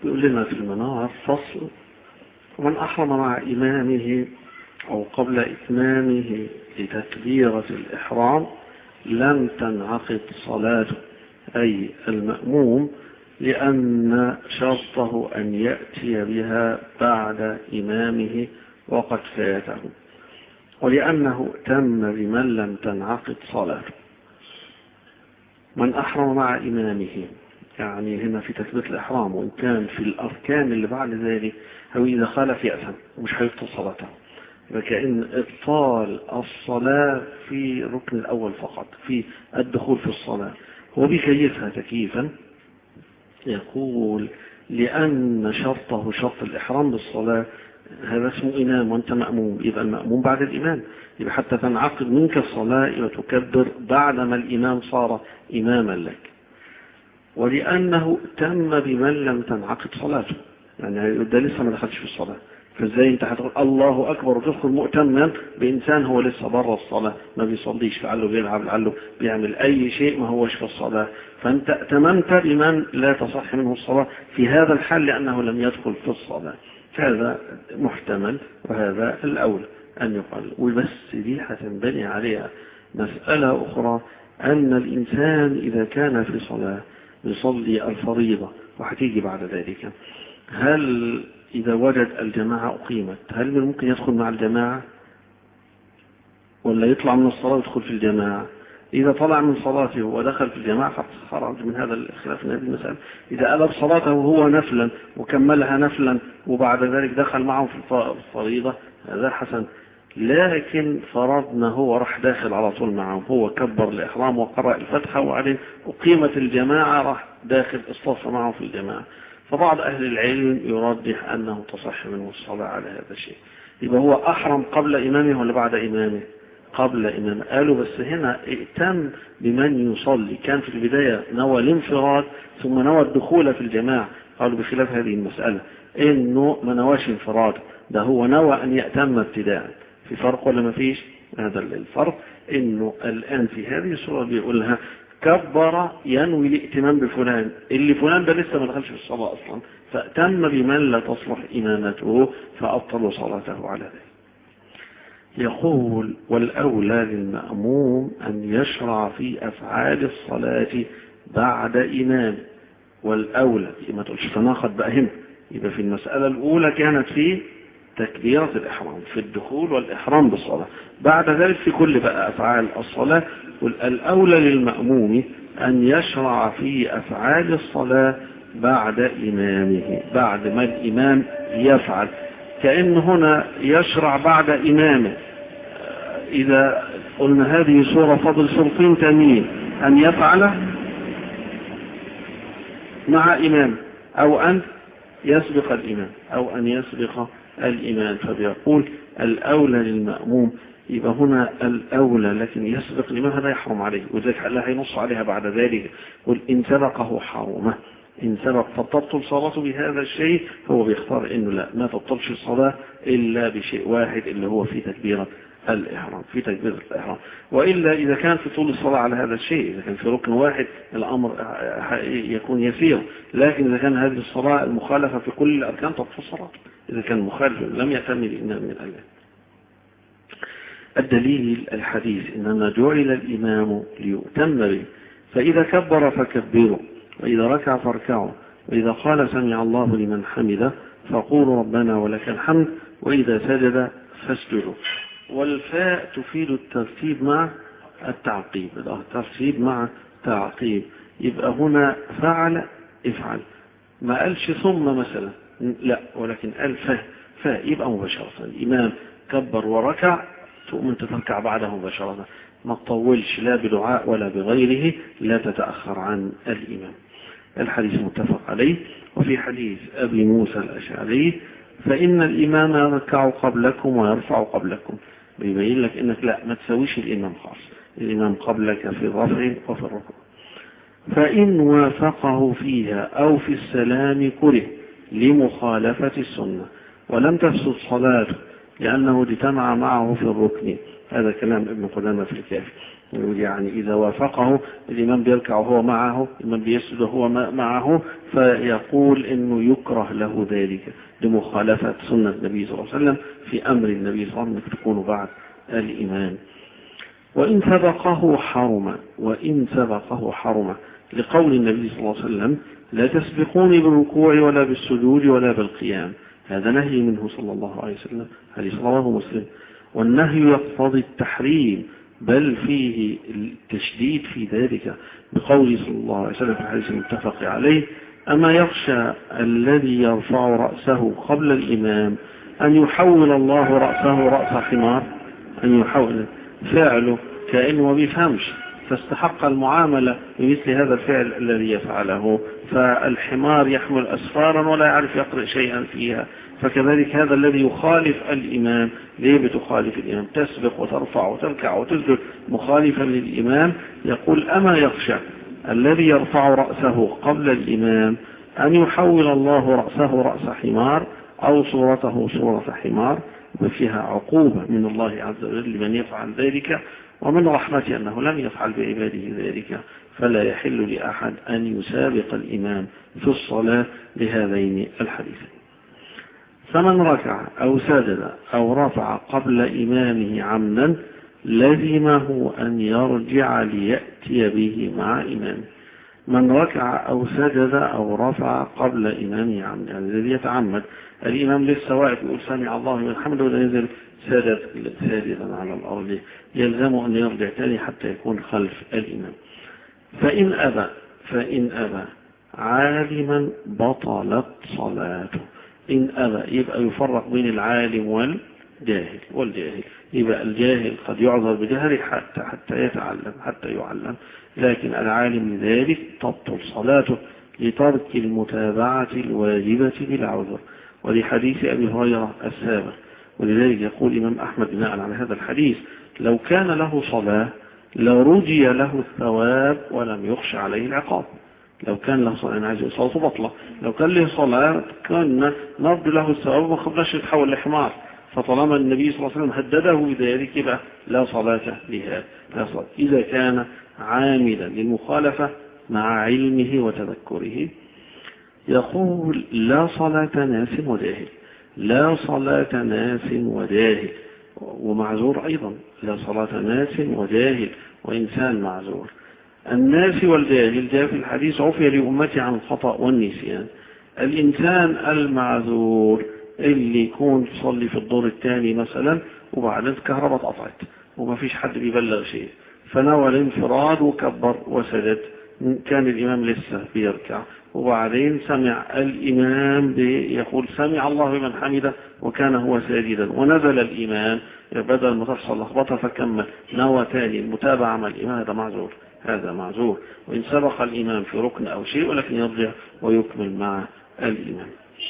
يقول لنا في المنار فصل: ومن أحرم مع إمامه أو قبل إتمامه لتكبيرة الإحرام لم تنعقد صلاته، أي المأموم، لأن شرطه أن يأتي بها بعد إمامه وقد فاته، ولأنه تم بمن لم تنعقد صلاته. من أحرم مع إمامه يعني هنا في تكبيرة الإحرام، وإن كان في الأركان اللي بعد ذلك هو إذا خالف يأثم ومش هيبطل صلاته، وكأن إبطال الصلاة في الركن الأول فقط في الدخول في الصلاة. هو بيكيفها تكييفا، يقول: لأن شرطه شرط الإحرام بالصلاة هذا اسمه إمام وأنت مأموم، يبقى المأموم بعد الإمام، يبقى حتى تنعقد منك الصلاة وتكبر بعدما الإمام صار إماما لك. ولأنه تم بمن لم تنعقد صلاته، يعني ده لسه ما دخلش في الصلاة، فازاي انت هتقول الله أكبر وتدخل مؤتما بإنسان هو لسه بره الصلاة ما بيصليش، لعله بيلعب، لعله بيعمل أي شيء ما هوش في الصلاة، فأنت تممت بمن لا تصح منه الصلاة في هذا الحال لأنه لم يدخل في الصلاة. هذا محتمل وهذا الأولى أن يقال. وبس دي هتنبني عليها مسألة أخرى، أن الإنسان إذا كان في صلاة يصلي الفريضة وهتيجي بعد ذلك، هل إذا وجد الجماعة أقيمت هل ممكن يدخل مع الجماعة ولا يطلع من الصلاة ويدخل في الجماعة؟ إذا طلع من صلاته ودخل في الجماعة فخرج من هذا الخلاف، من هذه المسألة. إذا قلب صلاته هو نفلا وكملها نفلا وبعد ذلك دخل معه في الفريضة هذا حسن، لكن فرضنا هو راح داخل على طول معهم، هو كبر الإحرام وقرأ الفتحة وبعدين أقيمت الجماعة راح داخل اصطف معه في الجماعة، فبعض أهل العلم يرجح أنه تصح منه الصلاة على هذا الشيء. يبقى هو أحرم قبل إمامه ولا بعد إمامه؟ قبل إمامه. قالوا بس هنا ائتم بمن يصلي، كان في البداية نوى الانفراد ثم نوى الدخول في الجماعة، قالوا بخلاف هذه المسألة إنه ما نواش انفراد، ده هو نوى أن يأتم ابتداء. في فرق ولا ما فيش؟ هذا الفرق، إنه الآن في هذه الصورة بيقولها كبر ينوي الائتمام بفلان، اللي فلان ده لسه ما دخلش في الصلاة أصلا، فأتم بمن لا تصلح إمامته فأبطلوا صلاته على ذلك. يقول: والأولى للمأموم أن يشرع في أفعال الصلاة بعد إمام. والأولى ما تقولش تناقض بقى هنا، يبقى في المسألة الأولى كانت في تكبيرة الإحرام في الدخول والإحرام بالصلاة، بعد ذلك في كل بقى أفعال الصلاة. والأولى للمأموم أن يشرع في أفعال الصلاة بعد إمامه، بعد ما الإمام يفعل، كأن هنا يشرع بعد إمامه. إذا قلنا هذه صورة فضل شرطين تانيين، أن يفعل مع إمام أو أن يسبق الإمام أو أن يسبق الإمام، فبيقول الأولى للمأموم، يبقى هنا الأولى لكن يسبق الإمام هذا يحرم عليه، وذلك الله هينص عليها بعد ذلك، قل إن سبقه حرمه، إن سبق فتبطل صلاته بهذا الشيء، هو بيختار إنه لا، ما تبطلش الصلاة إلا بشيء واحد اللي هو في تكبيرة الإحرام، في تكبيرة الإحرام. وإلا إذا كان في طول الصلاة على هذا الشيء، إذا كان في ركن واحد الأمر يكون يسير، لكن إذا كان هذه الصلاة المخالفة في كل الأركان تبطل الصلاة، إذا كان مخالف لم يأتم الإمام من الله. الدليل الحديث: إنما جعل الإمام ليؤتم به، فإذا كبر فكبروا، وإذا ركع فاركعوا، وإذا قال سمع الله لمن حمده فقولوا ربنا ولك الحمد، وإذا سجد فاسجدوا. والفاء تفيد الترتيب مع التعقيب، الترتيب مع تعقيب، يبقى هنا فعل افعل، ما قالش ثم مثلا لا، ولكن قال فاء يبقى مباشرة الإمام كبر وركع تقوم انت تركع بعده مباشرة، ما تطولش لا بدعاء ولا بغيره، لا تتأخر عن الإمام. الحديث متفق عليه. وفي حديث أبي موسى الأشعري: فإن الإمام يركع قبلكم ويرفع قبلكم، بيبين لك إنك لا، ما تسويش الإمام خاص، الإمام قبلك في الرفع وفي الركوع. فإن وافقه فيها أو في السلام كره لمخالفة السنة ولم تفسد صلاته، لأنه اجتمع معه في الركن. هذا كلام ابن قدامة في الكافي. يعني إذا وافقه الإمام بيركع وهو معه، الإمام بيسجد وهو معه، فيقول إنه يكره له ذلك لمخالفة سنة النبي صلى الله عليه وسلم في أمر النبي صلى الله عليه وسلم أنك تكون بعد الإمام. وإن سبقه حرم، وإن سبقه حرم، لقول النبي صلى الله عليه وسلم لا تسبقوني بالركوع ولا بالسجود ولا بالقيام. هذا نهي منه صلى الله عليه وسلم، حديث رواه مسلم. والنهي يقتضي التحريم، بل فيه التشديد في ذلك، بقوله صلى الله عليه وسلم في الحديث المتفق عليه: أما يخشى الذي يرفع رأسه قبل الإمام أن يحول الله رأسه رأس حمار. أن يحول فعله كأنه ما بيفهمش، فاستحق المعاملة بمثل هذا الفعل الذي يفعله. فالحمار يحمل أسفارا ولا يعرف يقرأ شيئا فيها، فكذلك هذا الذي يخالف الإمام. ليه بتخالف الإمام؟ تسبق وترفع وتركع وتسجد مخالفا للإمام. يقول: أما يخشى الذي يرفع رأسه قبل الإمام أن يحول الله رأسه رأس حمار، أو صورته صورة حمار. وفيها عقوبة من الله عز وجل لمن يفعل ذلك، ومن رحمته أنه لم يفعل بعباده ذلك، فلا يحل لأحد أن يسابق الإمام في الصلاة لهذين الحديثين. فمن ركع أو سجد أو رفع قبل إمامه عمدا لزمه أن يرجع ليأتي به مع إمامه. من ركع أو سجد أو رفع قبل إمامه عمدا، يعني الذي يتعمد، الإمام لسه واقف يقول سمع الله لمن حمده ولا ينزل ساجدا على الأرض، يلزمه أن يرجع تاني حتى يكون خلف الإمام. فإن أبى عالما بطلت صلاته. إن أبى يبقى يفرق بين العالم والجاهل. يبقى الجاهل قد يعذر بجهله حتى يتعلم، حتى يعلم، لكن العالم لذلك تبطل صلاته لترك المتابعة الواجبة بالعذر، ولحديث أبي هريرة السابق. ولذلك يقول الإمام أحمد بناء على هذا الحديث: لو كان له صلاة لرجي له الثواب ولم يخش عليه العقاب. لو كان له صلاة، أنا عايز صلاته بطلة، لو كان له صلاة كان نرد له الثواب وما خبناش يتحول لحمار. فطالما النبي صلى الله عليه وسلم هدده بذلك يبقى لا صلاة لها، لا صلاة. إذا كان عاملا للمخالفة مع علمه وتذكره. يقول: لا صلاة ناس وجاهل. لا صلاة ناس وجاهل ومعذور أيضا. لا صلاة ناس وجاهل وإنسان معذور. الناس والجاهل جاء في الحديث: عفي لأمتي عن الخطأ والنسيان. الإنسان المعذور اللي يكون تصلي في الدور الثاني مثلا، وبعدين الكهرباء اتقطعت وما فيش حد بيبلغ شيء، فنوى الانفراد وكبر وسجد، كان الإمام لسه بيركع، وبعدين سمع الإمام يقول سمع الله لمن حمده وكان هو ساجدا، ونزل الإمام بدل ما تحصل لخبطة فكمل، نوى تاني المتابعة مع الإمام. هذا معذور، هذا معذور. وإن سبق الإمام في ركن أو شيء ولكن يرجع ويكمل مع الإمام.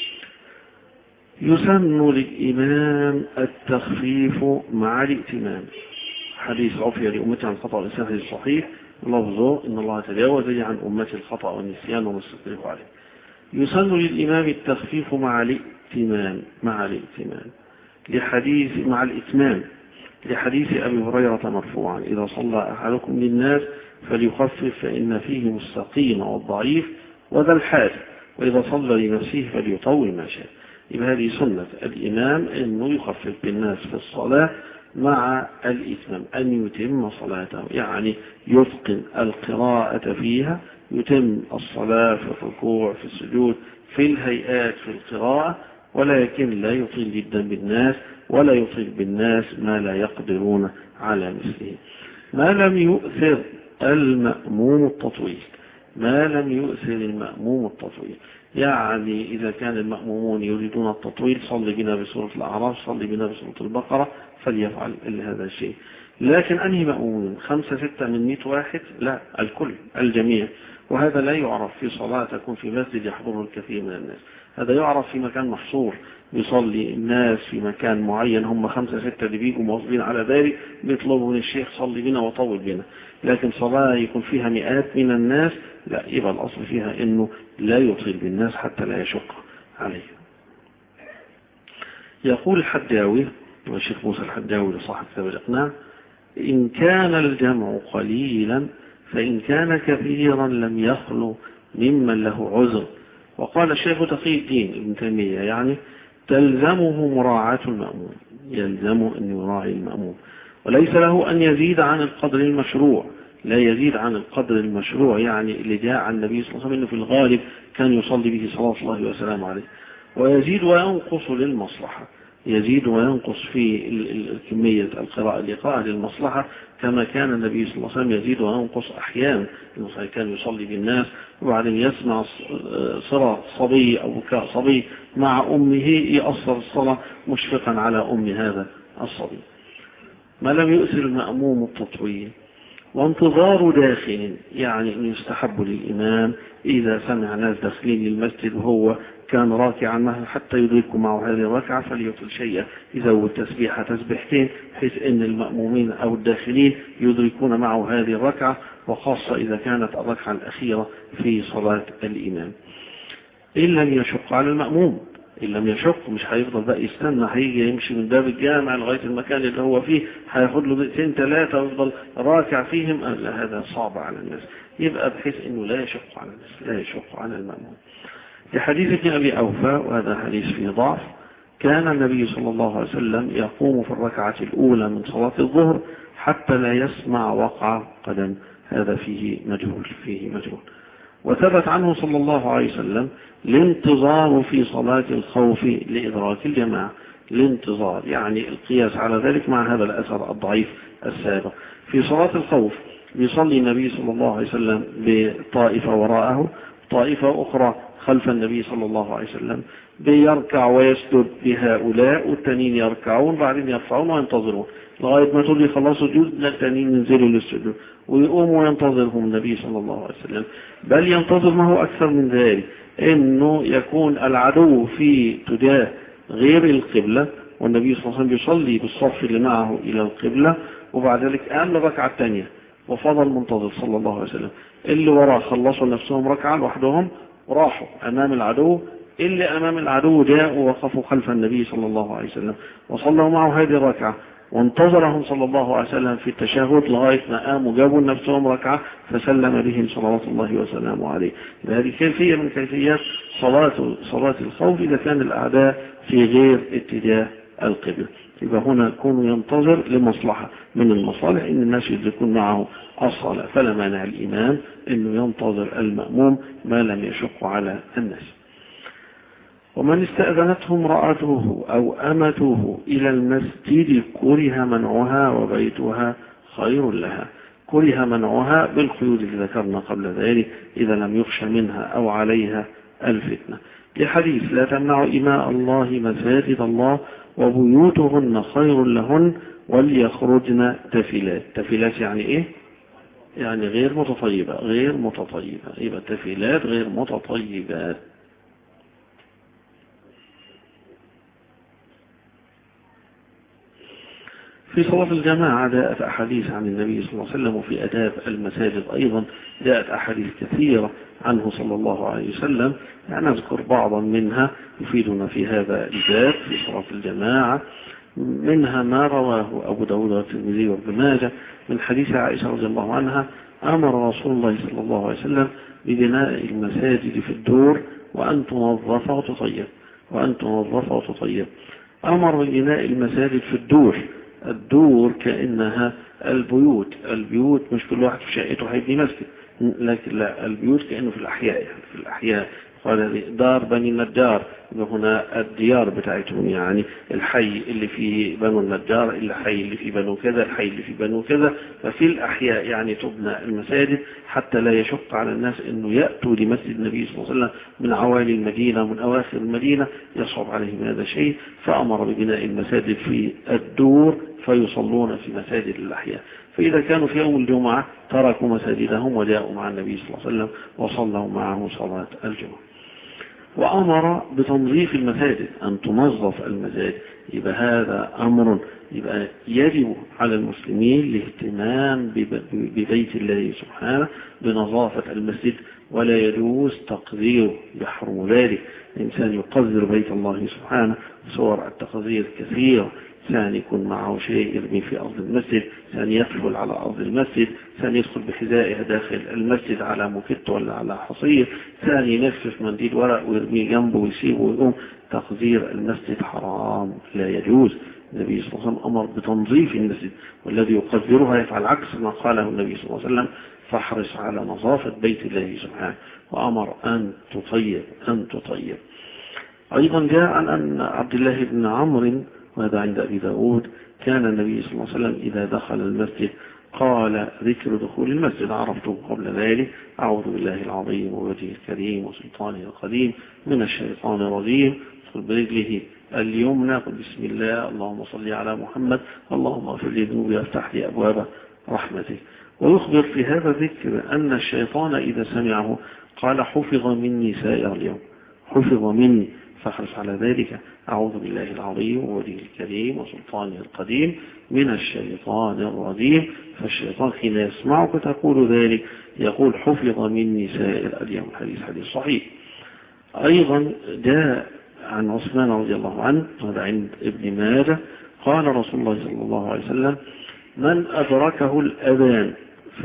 يسن للإمام التخفيف مع الائتمام. حديث عفي لأمتي عن الخطأ والنسيان حديث صحيح، لفظه: إن الله تجاوز عن أمتي الخطأ والنسيان وما استكرهوا عليه. يسن للإمام التخفيف مع الائتمام، لحديث أبي هريرة مرفوعا: إذا صلى أحدكم للناس فليخفف فإن فيهم السقيم والضعيف وذا الحاجة، وإذا صلى لنفسه فليطول ما شاء. يبقى هذه سنة الإمام أنه يخفف بالناس في الصلاة مع الإتمام، أن يتم صلاته، يعني يتقن القراءة فيها، يتم الصلاة في الركوع في السجود في الهيئات في القراءة، ولكن لا يطيل جدا بالناس ولا يطيل بالناس ما لا يقدرون على مثله. ما لم يؤثر المأموم التطويل، يعني إذا كان المأمومون يريدون التطويل: صلي بنا بسورة الأعراف، صلي بنا بسورة البقرة، فليفعل هذا الشيء. لكن أنهي مأمومون 5 6 من 100 واحد؟ لا، الكل، الجميع. وهذا لا يعرف في صلاة تكون في مسجد يحضره الكثير من الناس. هذا يعرف في مكان محصور يصلي الناس في مكان معين، هم 5 6 اللي بيجوا مواظبين على ذلك، بيطلبوا من الشيخ صلي بنا وطول بنا. لكن صلاة يكون فيها مئات من الناس، لا، يبقى الأصل فيها أنه لا يطيل بالناس حتى لا يشق عليه. يقول الحداوي: والشيخ موسى الحداوي صاحب كتاب الإقناع: إن كان الجمع قليلا فإن كان كثيرا لم يخلو ممن له عذر. وقال الشيخ تقي الدين ابن تيمية يعني تلزمه مراعاة المأموم، يلزمه أن يراعي المأموم، وليس له أن يزيد عن القدر المشروع، لا يزيد عن القدر المشروع، يعني اللي جاء عن النبي صلى الله عليه وسلم أنه في الغالب كان يصلي به صلى الله وسلم عليه، ويزيد وينقص للمصلحة، يزيد وينقص في كمية القراءة لقاء للمصلحة، كما كان النبي صلى الله عليه وسلم يزيد وينقص أحيانا، كان يصلي بالناس وبعدين يسمع صراخ صبي أو بكاء صبي مع أمه يأثر الصلاة مشفقا على أم هذا الصبي. ما لم يؤثر المأموم التطويل. وانتظار داخل، يعني أن يستحب للإمام إذا سمع ناس داخلين للمسجد وهو كان راكعا معه حتى يدركوا معه هذه الركعة فليطل شيئا، يزود تسبيحة تسبيحتين بحيث أن المأمومين أو الداخلين يدركون معه هذه الركعة، وخاصة إذا كانت الركعة الأخيرة في صلاة الإمام. إن لم يشق على المأموم، إن لم يشق مش هيفضل بقى يستنى، هيجي يمشي من باب الجامع لغاية المكان اللي هو فيه هياخد له دقيقتين ثلاثة ويفضل راكع فيهم، هذا صعب على الناس، يبقى بحيث أنه لا يشق على الناس، لا يشق على المأموم. في حديث ابن أبي أوفى، وهذا حديث فيه ضعف، كان النبي صلى الله عليه وسلم يقوم في الركعة الأولى من صلاة الظهر حتى لا يسمع وقع قدم، هذا فيه مجهول، فيه مجهول. وثبت عنه صلى الله عليه وسلم الانتظار في صلاة الخوف لإدراك الجماعة، الانتظار يعني القياس على ذلك مع هذا الأثر الضعيف السابق. في صلاة الخوف يصلي النبي صلى الله عليه وسلم بطائفة وراءه، طائفة أخرى خلف النبي صلى الله عليه وسلم، بيركع ويسجد بهؤلاء والتانيين يركعون بعدين يرفعون وينتظرون لغاية ما تقول يخلصوا جزء، التانيين ينزلوا للسجود ويقوموا وينتظرهم النبي صلى الله عليه وسلم. بل ينتظر ما هو أكثر من ذلك، إنه يكون العدو في تجاه غير القبلة والنبي صلى الله عليه وسلم يصلي بالصف اللي معه إلى القبلة، وبعد ذلك قام الركعة الثانية وفضل منتظر صلى الله عليه وسلم. اللي وراه خلصوا نفسهم ركعة لوحدهم وراحوا أمام العدو، اللي أمام العدو جاءوا وقفوا خلف النبي صلى الله عليه وسلم وصلوا معه هذه الركعة، وانتظرهم صلى الله عليه وسلم في التشهد لغاية ما قاموا جابوا نفسهم ركعة فسلم بهم صلوات الله وسلامه عليه. هذه كيفية من كيفيات صلاة الخوف إذا كان الأعداء في غير اتجاه القبلة. يبقى هنا يكون ينتظر لمصلحة من المصالح إن الناس يدركون معه الصلاة، فلا مانع الإمام إنه ينتظر المأموم ما لم يشق على الناس. ومن استأذنته امرأته أو أمته إلى المسجد كره منعها وبيتها خير لها. كره منعها بالقيود اللي ذكرنا قبل ذلك إذا لم يخش منها أو عليها الفتنة، لحديث لا تمنعوا إماء الله مساجد الله وبيوتهن خير لهن وليخرجن تفلات. تفلات يعني إيه؟ يعني غير متطيبة، غير متطيبة، يبقى تفلات غير متطيبات. في صلاة الجماعة جاءت أحاديث عن النبي صلى الله عليه وسلم، وفي آداب المساجد أيضا جاءت أحاديث كثيرة عنه صلى الله عليه وسلم، يعني نذكر بعضا منها يفيدنا في هذا الباب في صلاة الجماعة. منها ما رواه أبو داود والترمذي وابن ماجه من حديث عائشة رضي الله عنها: أمر رسول الله صلى الله عليه وسلم ببناء المساجد في الدور وأن تنظف وتطيب، وأن تنظف وتطيب. أمر ببناء المساجد في الدور، الدور كأنها البيوت، البيوت مش كل واحد في شقته هيبني مسجد، لكن لا، البيوت كأنه في الأحياء، يعني في الأحياء. قال دار بني النجار، هنا الديار بتاعتهم، يعني الحي اللي في بنو النجار، الحي اللي في بنو كذا، الحي اللي في بنو كذا. ففي الأحياء يعني تبنى المساجد حتى لا يشق على الناس أنه يأتوا لمسجد النبي صلى الله عليه وسلم من عوالي المدينة ومن أواخر المدينة، يصعب عليهم هذا الشيء، فأمر ببناء المساجد في الدور فيصلون في مساجد الأحياء. فإذا كانوا في يوم الجمعة تركوا مساجدهم وجاءوا مع النبي صلى الله عليه وسلم وصلوا معه صلاة الجمعة. وأمر بتنظيف المساجد، أن تنظف المساجد، يبقى هذا أمر، يبقى يجب على المسلمين الاهتمام ببيت الله سبحانه بنظافة المسجد، ولا يجوز تقذيره، يحرم ذلك. الإنسان يقذر بيت الله سبحانه، صور التقذير كثيرة ثاني يكون معه شيء يرمي في أرض المسجد، ثاني يدخل على أرض المسجد، ثاني يدخل بحذائه داخل المسجد على موكيت ولا على حصير، ثاني ينفف منديل ورق ويرميه جنبه ويسيبه ويقوم. تقذير المسجد حرام لا يجوز. النبي صلى الله عليه وسلم أمر بتنظيف المسجد، والذي يقذرها يفعل عكس ما قاله النبي صلى الله عليه وسلم: فاحرص على نظافة بيت الله سبحانه، وأمر أن تطيب. أيضا جاء عن أن عبد الله بن عمرو، وهذا عند أبي داود، كان النبي صلى الله عليه وسلم إذا دخل المسجد قال ذكر دخول المسجد عرفته قبل ذلك: أعوذ بالله العظيم ووجهه الكريم وسلطانه القديم من الشيطان الرجيم، برجله اليمنى قل بسم الله اللهم صل على محمد اللهم اغفر لي ذنوبي وافتح لي أبواب رحمتك. ويخبر في هذا الذكر أن الشيطان إذا سمعه قال: حفظ مني سائر اليوم، حفظ مني، فاحرص على ذلك. أعوذ بالله العظيم ووجهه الكريم وسلطانه القديم من الشيطان الرجيم. فالشيطان حين يسمعك تقول ذلك يقول: حفظ مني سائر اليوم. حديث صحيح. أيضا جاء عن عثمان رضي الله عنه، هذا عند ابن ماجه، قال رسول الله صلى الله عليه وسلم: من أدركه الأذان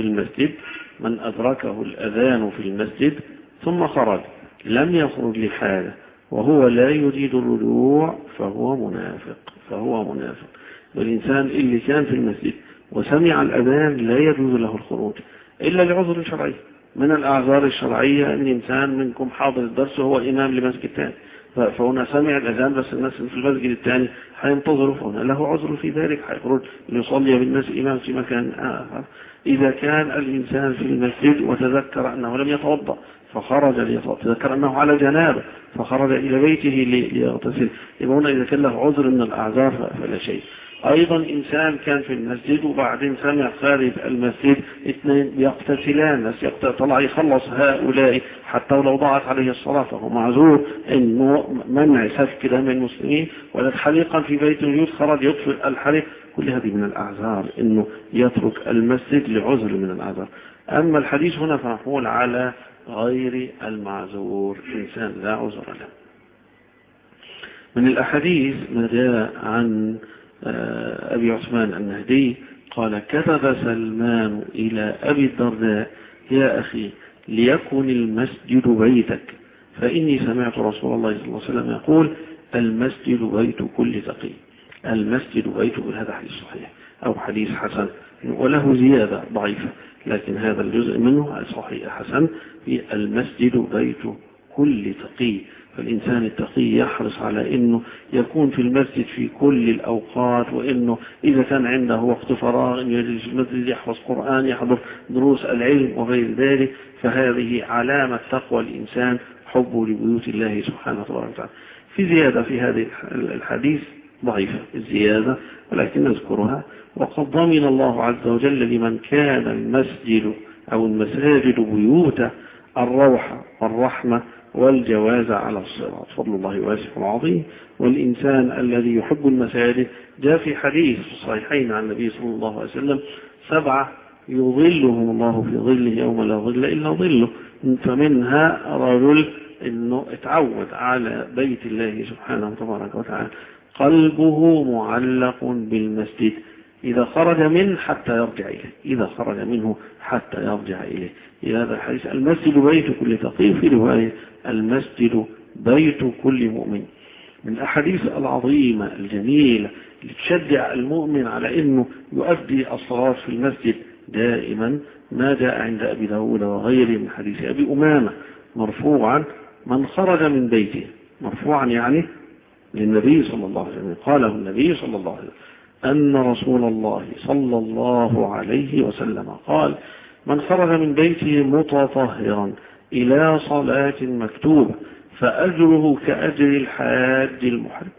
في المسجد ثم خرج لم يخرج لحاله وهو لا يريد الرجوع فهو منافق. والإنسان اللي كان في المسجد وسمع الأذان لا يجوز له الخروج إلا لعذر شرعي. من الأعذار الشرعية أن إنسان منكم حاضر الدرس وهو إمام لمسجد ثاني، فهنا سمع الأذان بس الناس في المسجد الثاني هينتظروا، فهنا له عذر في ذلك، هيخرج ليصلي بالناس إمام في مكان آخر. إذا كان الإنسان في المسجد وتذكر أنه لم يتوضأ فخرج تذكر أنه على جنابه فخرج إلى بيته ليغتسل، يبقى إذا كان له عذر من الأعذار فلا شيء. أيضا إنسان كان في المسجد وبعدين سمع خارج المسجد اثنين يقتتلان، ناس طلع يخلص هؤلاء حتى ولو ضاعت عليه الصلاة، فهو معذور إنه منع سفك دم المسلمين. ولا حريقا في بيت الجود خرج يطفئ الحريق، كل هذه من الأعذار، إنه يترك المسجد لعذر من الأعذار. أما الحديث هنا فنقول على غير المعذور، إنسان لا عذر له. من الأحاديث ما جاء عن أبي عثمان النهدي قال: كتب سلمان إلى أبي الدرداء: يا أخي ليكن المسجد بيتك، فإني سمعت رسول الله صلى الله عليه وسلم يقول: المسجد بيت كل تقي. المسجد بيت، هذا حديث صحيح أو حديث حسن، وله زيادة ضعيفة، لكن هذا الجزء منه صحيح حسن، في المسجد بيت كل تقي. فالإنسان التقي يحرص على أنه يكون في المسجد في كل الأوقات، وأنه إذا كان عنده وقت فراغ يجلس في المسجد يحفظ قرآن، يحضر دروس العلم وغير ذلك. فهذه علامة تقوى الإنسان، حبه لبيوت الله سبحانه وتعالى. في زيادة في هذه الحديث ضعيفة الزيادة، ولكن نذكرها: وقد ضمن الله عز وجل لمن كان المسجد أو المساجد بيوته الروح والرحمة والجواز على الصراط. فضل الله واسع عظيم. والإنسان الذي يحب المساجد، جاء في حديث صحيحين عن النبي صلى الله عليه وسلم: 7 يظلهم الله في ظله يوم لا ظل إلا ظله. فمنها رجل إنه اتعود على بيت الله سبحانه وتعالى، قلبه معلق بالمسجد، إذا خرج منه حتى يرجع إليه. إلى هذا الحديث: المسجد بيت كل تقي، في رواية: المسجد بيت كل مؤمن. من الأحاديث العظيمة الجميلة اللي تشجع المؤمن على أنه يؤدي الصلاة في المسجد دائما ما جاء عند أبي داود وغيره من حديث أبي أمامة مرفوعا: من خرج من بيته، مرفوعا يعني للنبي صلى الله عليه وسلم، قاله النبي صلى الله عليه وسلم أن رسول الله صلى الله عليه وسلم قال: من خرج من بيته متطهرا إلى صلاة مكتوبة فأجره كأجر الحاج المحرم.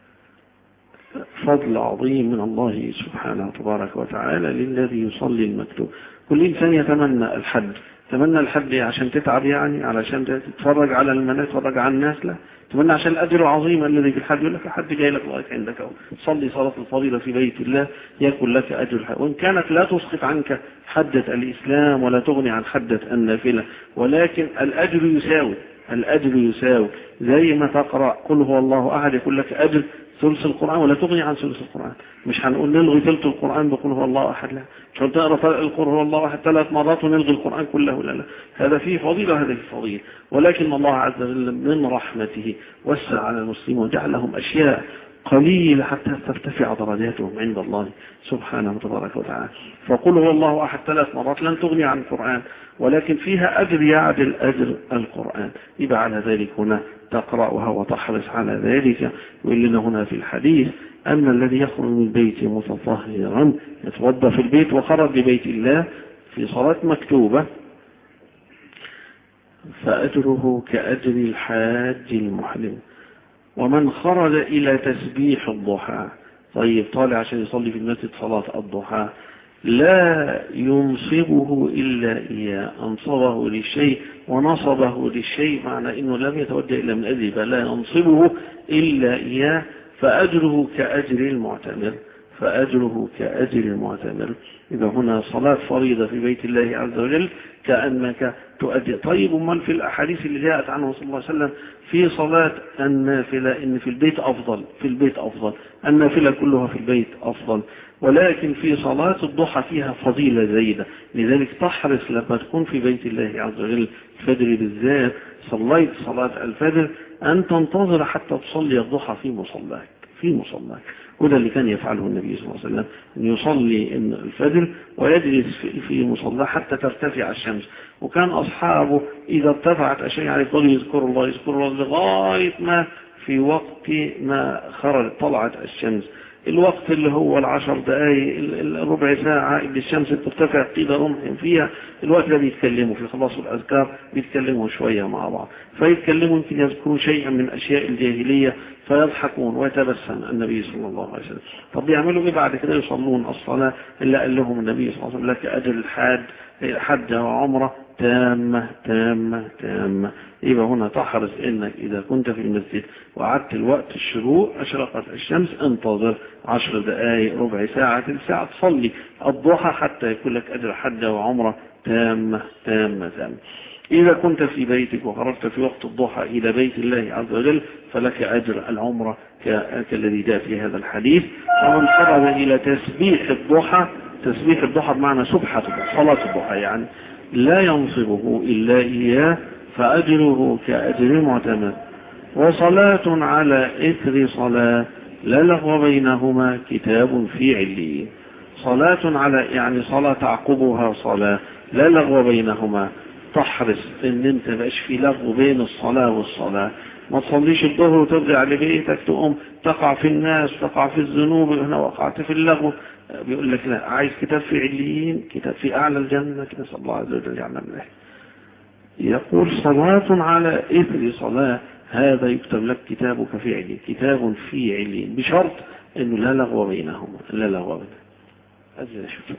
فضل عظيم من الله سبحانه تبارك وتعالى للذي يصلي المكتوب. كل إنسان يتمنى الحج، تمنى الحج عشان تتعب، يعني علشان تتفرج على المناس، تتفرج على الناس، لا، تمنى عشان الأجر العظيم الذي في الحج. يقول لك الحج جاي لك لغاية عندك، أو صلي صلاة الفضيلة في بيت الله يكون لك أجر الحج، وإن كانت لا تسقط عنك حجة الإسلام ولا تغني عن حجة النافلة، ولكن الأجر يساوي زي ما تقرأ قل هو الله أحد يقول لك أجر ثلث القرآن ولا تغني عن ثلث القرآن. مش هنقول نلغي ثلث القرآن بقول هو الله أحد، لا. مش هنقرأ القرآن هو الله أحد 3 مرات ونلغي القرآن كله، لا لا. هذا فيه فضيلة وهذا فيه فضيلة. ولكن الله عز وجل من رحمته وسع على المسلمين وجعل لهم أشياء قليلة حتى ترتفع درجاتهم عند الله سبحانه وتبارك وتعالى. فقل هو الله أحد 3 مرات لن تغني عن القرآن، ولكن فيها أجر يعدل أجر القرآن. يبقى على ذلك هنا تقرأها وتحرص على ذلك. ويقول لنا هنا في الحديث أن الذي يخرج من البيت متطهرا يتوضأ في البيت وخرج لبيت الله في صلاة مكتوبة فأجره كأجر الحاج المحرم. ومن خرج إلى تسبيح الضحى، طيب طالع عشان يصلي في المسجد صلاة الضحى، لا ينصبه إلا إياه، أنصبه للشيء ونصبه للشيء، معنى إنه لم يتوجه إلا من أجله، فلا ينصبه إلا إياه فأجره كأجر المعتمر، فأجره كأجر المعتمر. إذا هنا صلاة فريضة في بيت الله عز وجل كأنك تؤدي. طيب من في الأحاديث اللي جاءت عنه صلى الله عليه وسلم في صلاة النافلة إن في البيت أفضل، في البيت أفضل، النافلة كلها في البيت أفضل، ولكن في صلاة الضحى فيها فضيلة زايدة. لذلك تحرص لما تكون في بيت الله عز وجل الفجر بالذات صليت صلاة الفجر أن تنتظر حتى تصلي الضحى في مصلاك، في مصلاك. وده اللي كان يفعله النبي صلى الله عليه وسلم، أن يصلي الفجر ويجلس في مصلى حتى ترتفع الشمس. وكان أصحابه إذا ارتفعت أشياء عليه يقولوا يذكر الله يذكر الله لغاية ما في وقت ما طلعت الشمس، الوقت اللي هو 10 دقائق الربع ساعة اللي الشمس بترتفع قيد رمح فيها، الوقت ده بيتكلموا في خلاص الأذكار، بيتكلموا شوية مع بعض، فيتكلموا يمكن يذكروا شيئا من أشياء الجاهلية فيضحكون ويتبسم النبي صلى الله عليه وسلم. طب يعملوا إيه بعد كده؟ يصلون الصلاة اللي قال لهم النبي صلى الله عليه وسلم لك أجر الحاج حج وعمرة تامة تامة تامة. يبقى هنا تحرص انك اذا كنت في المسجد وعدت الوقت الشروق اشرقت الشمس انتظر 10 دقائق ربع ساعة تلت ساعة تصلي الضحى حتى يكون لك اجر حج وعمرة تامة تامة تامة. إذا كنت في بيتك وخرجت في وقت الضحى إلى بيت الله عز وجل فلك أجر العمرة كالذي جاء في هذا الحديث. ومن خرج إلى تسبيح الضحى، تسبيح الضحى بمعنى سبحة صلاة الضحى يعني، لا ينصبه إلا إياه فأجره كأجر معتمر. وصلاة على إثر صلاة لا لغو بينهما كتاب في عليين. صلاة على يعني صلاة تعقبها صلاة لا لغو بينهما. تحرص ان انت مبقاش في لغو بين الصلاة والصلاة، ما تصليش الظهر وترجع لبيتك تقوم تقع في الناس تقع في الذنوب هنا وقعت في اللغو. بيقول لك لا، عايز كتاب في عليين، كتاب في اعلى الجنة، نسأل الله عز وجل يعلم له. يقول صلاة على إثر صلاة هذا يكتب لك كتابك في عليين، كتاب في عليين بشرط انه لا لغو بينهما، لا لغو بينهما. أجل شوف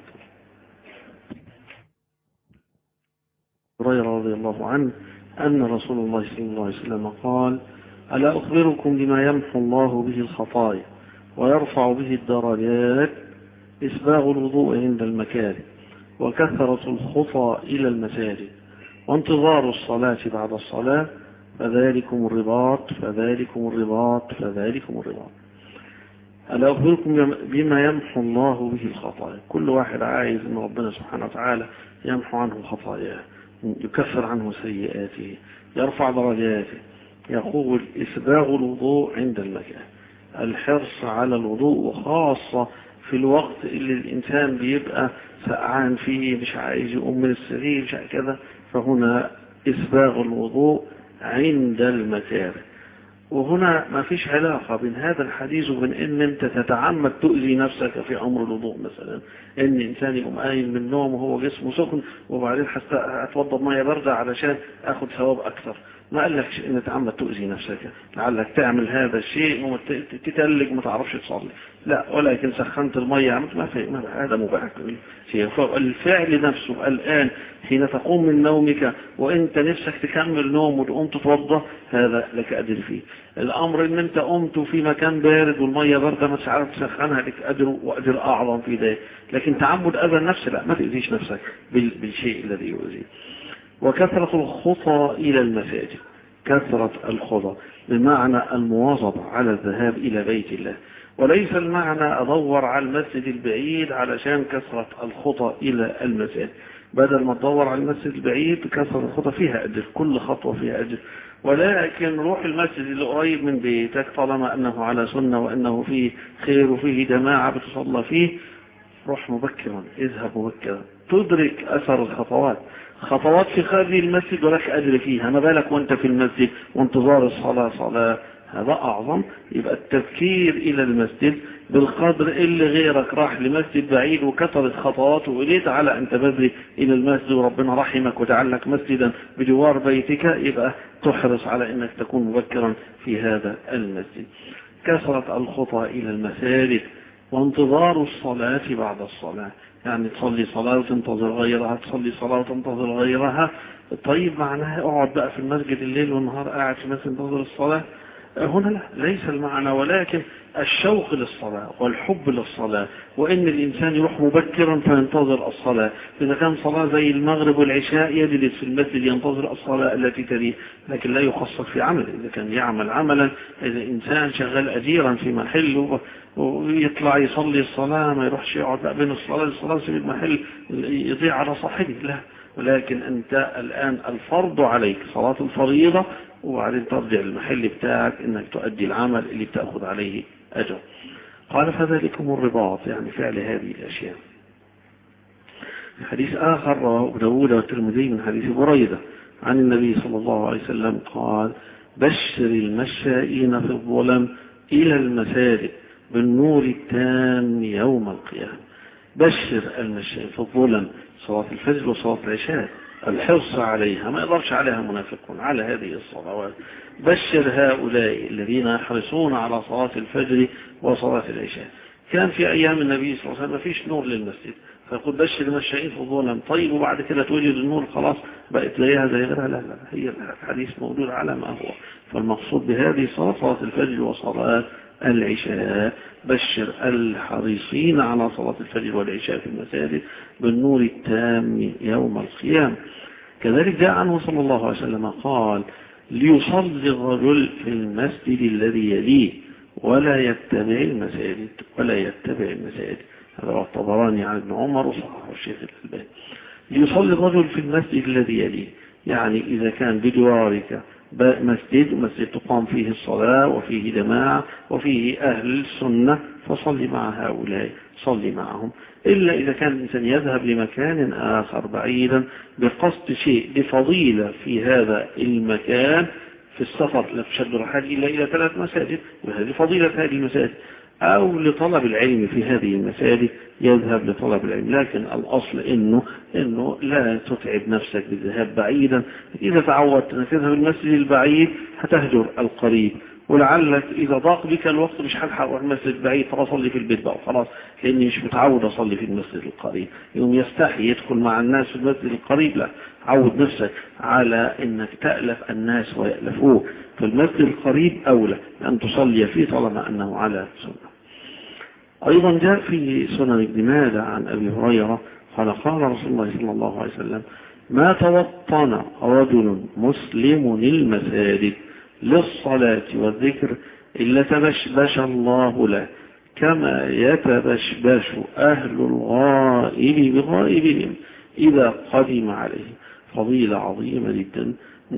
هريرة رضي الله عنه أن رسول الله صلى الله عليه وسلم قال: ألا أخبركم بما يمحو الله به الخطايا ويرفع به الدرجات؟ إسباغ الوضوء عند المكاره، وكثرة الخطى إلى المساجد، وانتظار الصلاة بعد الصلاة، فذلكم الرباط فذلكم الرباط فذلكم الرباط. ألا أخبركم بما يمحو الله به الخطايا. كل واحد عايز أن ربنا سبحانه وتعالى يمحو عنه خطاياه، يكفر عنه سيئاته، يرفع درجاته. يقول: إسباغ الوضوء عند المكان، الحرص على الوضوء، وخاصة في الوقت اللي الإنسان بيبقى سقعان فيه مش عايز يقوم من السرير مش كذا، فهنا إسباغ الوضوء عند المكاره. وهنا ما فيش علاقة بين هذا الحديث وبين ان انت تتعمد تؤذي نفسك في امر الوضوء. مثلا ان انسان يقوم قايم من النوم وهو جسمه سخن وبعدين هتوضب ميه بارده علشان اخد ثواب اكثر، ما قالكش ان تتعمد تؤذي نفسك، لعلك تعمل هذا الشيء وتتلج ما تعرفش تصلي، لا، ولكن سخنت الميه عملت ما في، هذا مباح. الفعل نفسه الان حين تقوم من نومك وانت نفسك تكمل نوم وتقوم تتوضا هذا لك اجر فيه. الامر ان انت قمت في مكان بارد والميه بارده ما تعرف تسخنها لك اجر واجر اعظم في ذلك. لكن تعمد اذى النفس لا، ما تاذيش نفسك بالشيء الذي يؤذي. وكثرة الخطى الى المساجد، كثرة الخطى بمعنى المواظبة على الذهاب إلى بيت الله، وليس المعنى أدور على المسجد البعيد علشان كثرة الخطى إلى المسجد. بدل ما تدور على المسجد البعيد كثرة الخطى فيها أجر، كل خطوة فيها أجر، ولكن روح المسجد اللي قريب من بيتك طالما أنه على سنة وأنه فيه خير وفيه جماعة بتصلى فيه، روح مبكرا، اذهب مبكرا، تدرك أثر الخطوات. خطوات في خارج المسجد ولك أجر فيها، ما بالك وانت في المسجد وانتظار الصلاة صلاة، هذا أعظم. يبقى التفكير إلى المسجد بالقدر اللي غيرك راح لمسجد بعيد وكثرت خطواته وإليت على أن تبذل إلى المسجد وربنا رحمك وجعلك مسجدا بجوار بيتك، يبقى تحرص على أنك تكون مبكرا في هذا المسجد. كثرة الخطى إلى المساجد وانتظار الصلاة بعد الصلاة، يعني تصلي صلاة وتنتظر غيرها، تصلي صلاة وتنتظر غيرها. طيب معناها اقعد بقى في المسجد الليل والنهار قاعد في مسجد تنتظر الصلاة؟ هنا لا، ليس المعنى، ولكن الشوق للصلاة والحب للصلاة، وإن الإنسان يروح مبكرا فينتظر الصلاة. إذا كان صلاة زي المغرب والعشاء يجلس في المسجد ينتظر الصلاة التي تليه، لكن لا يخصص في عمل. إذا كان يعمل عملا، إذا إنسان شغال أجيرا في محل ويطلع يصلي الصلاة، ما يروحش يقعد بقى بين الصلاة للصلاة في المحل يضيع على صاحبه، لا. ولكن أنت الآن الفرض عليك صلاة الفريضة، وبعدين ترجع المحل بتاعك انك تؤدي العمل اللي بتأخذ عليه اجر. قال فذلكم الرباط، يعني فعل هذه الاشياء. حديث اخر رواه ابو داود والترمذي من حديث بريدة عن النبي صلى الله عليه وسلم قال: بشر المشائين في الظلم الى المساجد بالنور التام يوم القيامة. بشر المشائين في الظلم، صلاة الفجر وصلاة العشاء، الحرص عليها، ما يقدرش عليها منافقون على هذه الصلوات. بشر هؤلاء الذين يحرصون على صلاة الفجر وصلاة العشاء. كان في أيام النبي صلى الله عليه وسلم ما فيش نور للمسجد، فيقول بشر المشائين في الظلم. طيب وبعد كده توجد النور خلاص بقت زيها زي غيرها؟ لا لا، هي الحديث موجود على ما هو. فالمقصود بهذه صلاة الفجر وصلاة العشاء. بشر الحريصين على صلاة الفجر والعشاء في المساجد بالنور التام يوم القيامة. كذلك جاء عنه صلى الله عليه وسلم قال: ليصلي الرجل في المسجد الذي يليه ولا يتبع المساجد هذا هو الطبراني عن ابن عمر وصححه الشيخ الألباني. ليصلي الرجل في المسجد الذي يليه، يعني إذا كان بجوارك مسجد تقام فيه الصلاة وفيه جماعة وفيه أهل السنة فصلي مع هؤلاء، صلي معهم. إلا إذا كان الإنسان يذهب لمكان آخر بعيدا بقصد شيء بفضيلة في هذا المكان، في السفر لا تشد الرحال إلا إلى 3 مساجد، وهذه فضيلة هذه المساجد، أو لطلب العلم في هذه المساجد يذهب لطلب العلم. لكن الأصل إنه لا تتعب نفسك بالذهاب بعيدا. إذا تعودت أن تذهب المسجد البعيد هتهجر القريب، ولعلك إذا ضاق بك الوقت مش هلحق أروح المسجد البعيد فأصلي في البيت بقى خلاص، لأني مش متعود أصلي في المسجد القريب. يوم يستحي يدخل مع الناس في المسجد القريب، لا، عود نفسك على أنك تألف الناس ويألفوه. فالمسجد القريب أولى أن تصلي فيه طالما أنه على سنة. أيضا جاء في سنن ابن ماجه عن أبي هريرة قال: قال رسول الله صلى الله عليه وسلم: ما توطن رجل مسلم المساجد للصلاة والذكر إلا تبشبش الله له كما يتبشبش أهل الغائب بغائبهم إذا قدم عليه. فضيلة عظيمة جدا.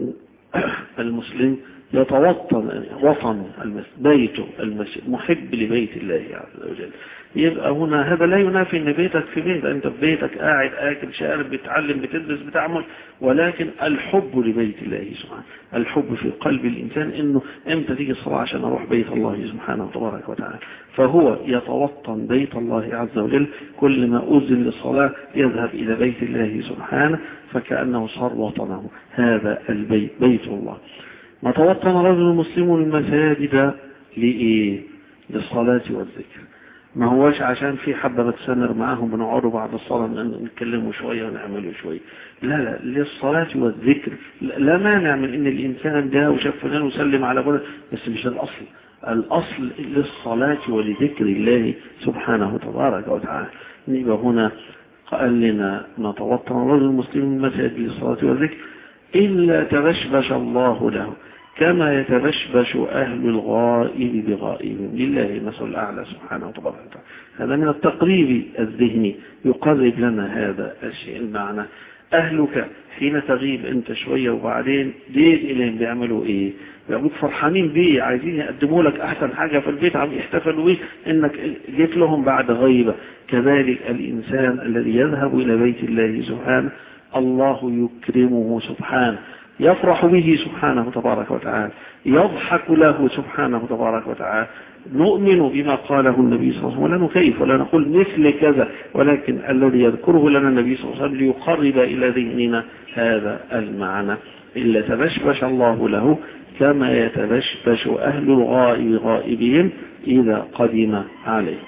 المسلم يتوطن وطن بيته المسجد، محب لبيت الله عز وجل. يبقى هنا هذا لا ينافي ان بيتك في بيت، انت في بيتك قاعد اكل شارب بتعلم بتدرس بتعمل، ولكن الحب لبيت الله سبحانه، الحب في قلب الانسان انه امتى تيجي الصلاة عشان اروح بيت الله سبحانه تبارك وتعالى. فهو يتوطن بيت الله عز وجل، كل ما أذن للصلاة يذهب إلى بيت الله سبحانه فكأنه صار وطنه. هذا البيت بيت الله. ما توطن رجل مسلم المساجد لإيه؟ للصلاة والذكر. ما هوش عشان في حبة بتسمر معاهم بنقعدوا بعد الصلاة نتكلموا شوية ونعملوا شوية، لا لا، للصلاة والذكر. لا مانع من ان الانسان جاء وشاف فلان وسلم على فلان، بس مش الأصل. الأصل للصلاة ولذكر الله سبحانه تبارك وتعالى. يبقى هنا قال لنا: نتوطن رجل مسلم المساجد للصلاة والذكر إلا تبشبش الله له، كما يتبشبش أهل الغائب بغائبهم. لله المثل الأعلى سبحانه وتعالى. هذا من التقريب الذهني يقرب لنا هذا الشيء المعنى. أهلك حين تغيب أنت شوية وبعدين جيت إليهم بيعملوا إيه؟ بيعملوا فرحانين بيه، عايزين يقدموا لك أحسن حاجة في البيت، عم يحتفلوا بيه إنك جيت لهم بعد غيبة. كذلك الإنسان الذي يذهب إلى بيت الله سبحانه الله يكرمه سبحانه، يفرح به سبحانه تبارك وتعالى، يضحك له سبحانه تبارك وتعالى. نؤمن بما قاله النبي صلى الله عليه وسلم ولا نكيف ولا نقول مثل كذا، ولكن الذي يذكره لنا النبي صلى الله عليه وسلم ليقرب إلى ذهننا هذا المعنى. إلا تبشبش الله له كما يتبشبش أهل الغائب غائبهم إذا قدم عليه.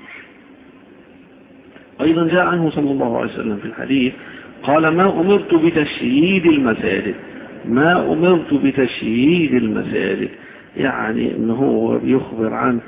أيضا جاء عنه صلى الله عليه وسلم في الحديث قال ما أمرت بتشييد المساجد، ما أمرت بتشييد المساجد، يعني أنه هو بيخبر عن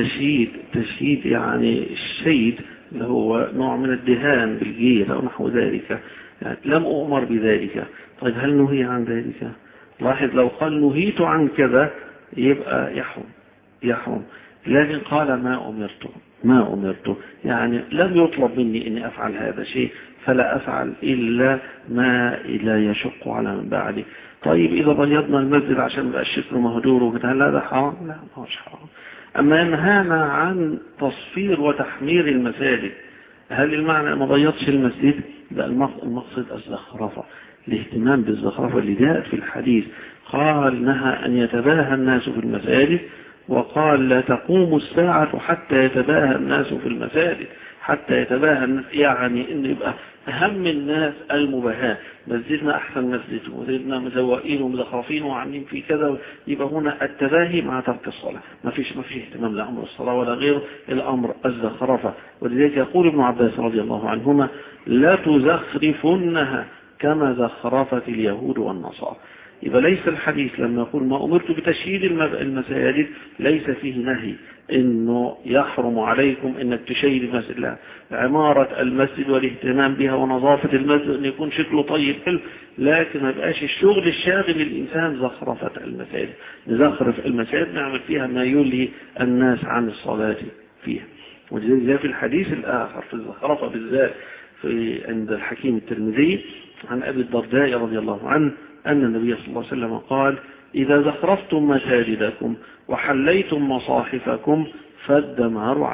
تشييد يعني الشيد اللي هو نوع من الدهان بالجير أو نحو ذلك، يعني لم أؤمر بذلك. طيب هل نهي عن ذلك؟ لاحظ لو قال نهيت عن كذا يبقى يحرم، لكن قال ما أمرت يعني لم يطلب مني أني أفعل هذا الشيء فلا أفعل إلا ما لا يشق على من بعدي. طيب إذا بيضنا المسجد عشان بقى الشكل مهدور وكده لا ده حرام؟ لا ما هوش حرام. أما ينهانا عن تصفير وتحمير المساجد، هل المعنى ما بيضش المسجد؟ ده المقصد الزخرفة، الاهتمام بالزخرفة اللي جاءت في الحديث. قال نهى أن يتباهى الناس في المساجد، وقال لا تقوم الساعة حتى يتباهى الناس في المساجد، حتى يتباهى الناس يعني إن يبقى أهم الناس المباهاة. مسجدنا أحسن مسجد وزدنا مزوئين ومزخرفين وعاملين في كذا، يبقى هنا التباهي مع ترك الصلاة، ما فيش اهتمام لأمر الصلاة ولا غير الأمر الزخرفة. ولذلك يقول ابن عباس رضي الله عنهما لا تزخرفنها كما زخرفت اليهود والنصارى. يبقى ليس الحديث لما يقول ما أمرت بتشييد المساجد ليس فيه نهي إنه يحرم عليكم إنك تشيد المسجد، لا، عمارة المسجد والاهتمام بها ونظافة المسجد أن يكون شكله طيب حلو، لكن ما يبقاش الشغل الشاغل للإنسان زخرفة المساجد. نزخرف المساجد نعمل فيها ما يلهي الناس عن الصلاة فيها. وجاء في الحديث الآخر في الزخرفة بالذات عند الحكيم الترمذي عن أبي الدرداء رضي الله عنه أن النبي صلى الله عليه وسلم قال إذا زخرفتم مساجدكم وحليتم مصاحفكم فالدمار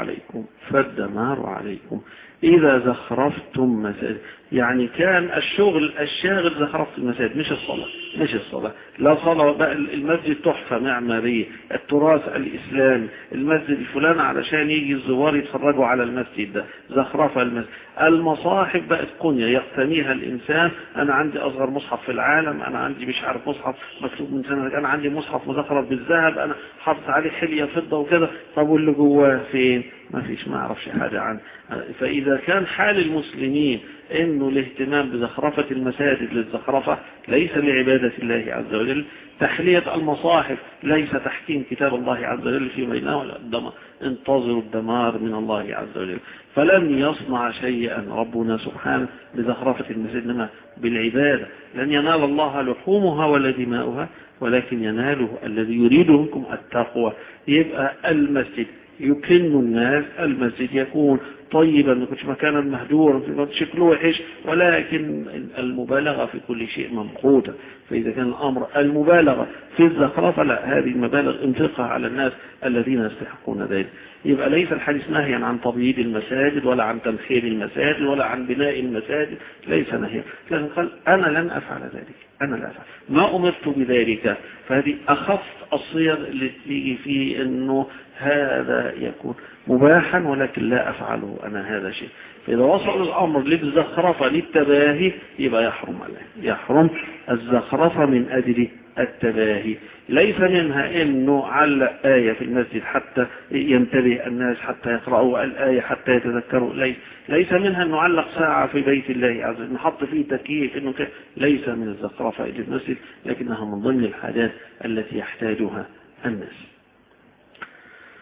عليكم. إذا زخرفتم مساجد يعني كان الشغل الشاغل زخرفت المساجد مش الصلاة. لا صلاة بقى المسجد تحفة معمارية، التراث الإسلامي، المسجد الفلاني علشان يجي الزوار يتفرجوا على المسجد ده، زخرفة المسجد. المصاحف بقت قنية يقتنيها الإنسان، أنا عندي أصغر مصحف في العالم، أنا عندي مش عارف مصحف مكتوب من سنة، أنا عندي مصحف مزخرف بالذهب، أنا حافظ عليه حلية فضة وكذا. طب واللي جواه فين؟ ما فيش، ما أعرفش حاجة عنه. فإذا كان حال المسلمين إنه الاهتمام بزخرفة المساجد للزخرفة ليس لعبادة الله عز وجل، تحلية المصاحف ليس تحكيم كتاب الله عز وجل في بيننا ولا الدمار، انتظروا الدمار من الله عز وجل. فلن يصنع شيئا ربنا سبحانه بزخرفة المساجد إنما بالعبادة. لن ينال الله لحومها ولا دماؤها، ولكن يناله الذي يريد منكم التقوى. يبقى المسجد يكن الناس، المسجد يكون طيبا، ما يكونش مكانا مهجورا شكله وحش، ولكن المبالغة في كل شيء ممقوتة. فإذا كان الأمر المبالغة في الزخرفة لا، هذه المبالغ انفقها على الناس الذين يستحقون ذلك. يبقى ليس الحديث نهيا عن تبييض المساجد ولا عن تمثيل المساجد ولا عن بناء المساجد، ليس نهيا، لكن قال أنا لن أفعل ذلك، أنا لا أفعل، ما أمرت بذلك. فهذه أخف الصيغ اللي تيجي فيه أنه هذا يكون مباحا ولكن لا أفعله أنا هذا شيء. فإذا وصل الأمر للزخرفة للتباهي يبقى يحرم عليه، يحرم الزخرفة من أجل التباهي. ليس منها إنه علق آية في المسجد حتى ينتبه الناس، حتى يقرأوا الآية حتى يتذكروا، ليس منها إنه علق ساعة في بيت الله عز وجل نحط فيه تكييف، إنه ليس من الزخرفة إلى المسجد، لكنها من ضمن الحاجات التي يحتاجها الناس.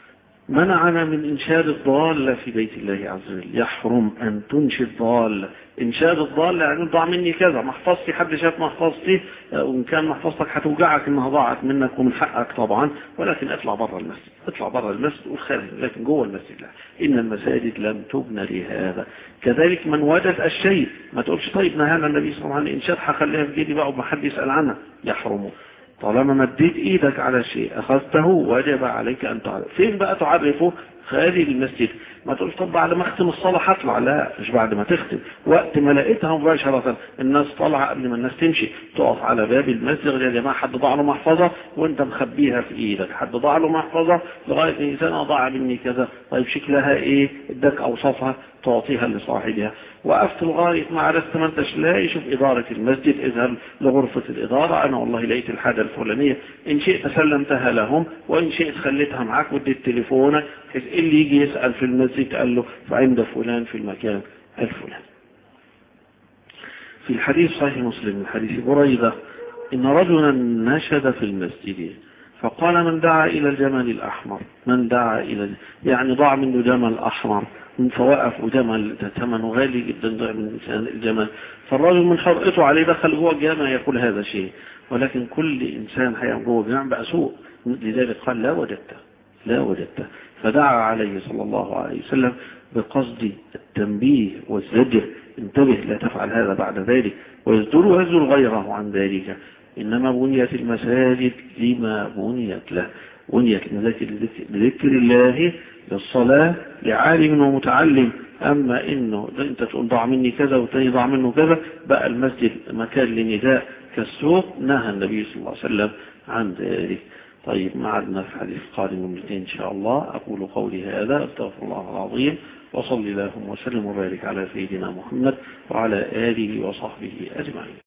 منعنا من إنشاد الضالة في بيت الله عز وجل. يحرم أن تنشد ضالة. إنشاد الضالة يعني ضاع مني كذا، محفظتي، حد شاف محفظتي، وإن كان محفظتك هتوجعك إنها ضاعت منك ومن حقك طبعا، ولكن اطلع بره المسجد، اطلع بره المسجد وخارج، لكن جوه المسجد لا. إن المساجد لم تبنى لهذا. كذلك من وجد الشيء ما تقولش طيب نهانا النبي صلى الله عليه وسلم عن إنشاد هخليها في جيبي بقى وما حد يسأل عنها. يحرمه. طالما مديت ايدك على شيء اخذته وجب عليك ان تعرف. فين بقى تعرفه؟ خارج المسجد. ما تقولش طب بعد ما اختم الصلاة هطلع، لا، مش بعد ما تختم، وقت ما لقيتها مباشرة الناس طالعة قبل ما الناس تمشي، تقف على باب المسجد، يا جماعة حد ضاع له محفظة وانت مخبيها في ايدك، حد ضاع له محفظة لغاية الانسان ضاع مني كذا، طيب شكلها ايه؟ اداك اوصافها تعطيها لصاحبها. وقفت لغاية ما عرفت ما انتش لاقي، شوف إدارة المسجد، اذهب لغرفة الإدارة، أنا والله لقيت الحاجة الفلانية، إن شئت سلمتها لهم وإن شئت خليتها معاك وديت تليفونك، بحيث اللي يجي يسأل في المسجد قال له فعند فلان في المكان الفلاني. في الحديث صحيح مسلم من حديث بريدة إن رجلا نشد في المسجد فقال من دعا إلى الجمل الأحمر، من دعا إلى، يعني ضاع منه جمل أحمر من فوقف، وجمل ثمنه غالي جدا ضاع من الجمل، فالراجل من حرقته عليه دخل جوه الجامع يقول هذا شيء، ولكن كل إنسان هيعمل جوه الجامع بقى سوء، لذلك قال لا وجدته، لا وجدته، فدعا عليه صلى الله عليه وسلم بقصد التنبيه والزجر، انتبه لا تفعل هذا بعد ذلك، ويزدر ويزدر غيره عن ذلك. إنما بنيت المساجد لما بنيت له، بنيت لذكر الله، للصلاة، لعالم ومتعلم. أما إنه أنت تقول ضاع مني كذا والتاني ضاع منه كذا، بقى المسجد مكان لنداء كالسوق، نهى النبي صلى الله عليه وسلم عن ذلك. طيب معنا في حديث قادم إن شاء الله. أقول قولي هذا، أستغفر الله العظيم، وصلي اللهم وسلم وبارك على سيدنا محمد وعلى آله وصحبه أجمعين.